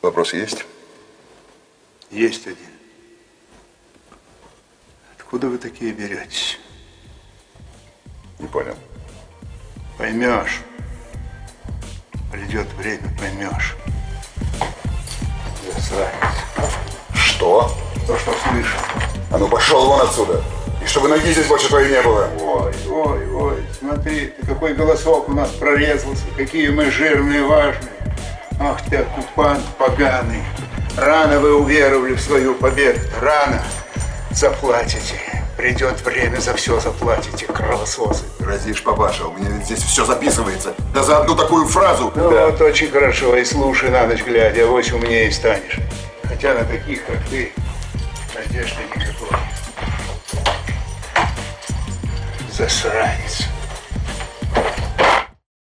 Вопрос есть? Есть один. Откуда вы такие беретесь? Не понял. Поймешь. Придет время, поймешь. Засранец. Что? То, что слышал. А ну пошел вон отсюда. И чтобы ноги здесь больше твоей не было. Ой, смотри, ты какой голосок у нас прорезался, какие мы жирные, важные. Ах ты, оккупант поганый. Рано вы уверовали в свою победу, рано. Заплатите. Придет время, за все заплатите, кровососы. Грозишь, папаша, у меня ведь здесь все записывается. Да за одну такую фразу. Ну да. Вот очень хорошо, и слушай на ночь глядя, авось умнее станешь. Хотя на таких, как ты, надежды никакой. Засранец.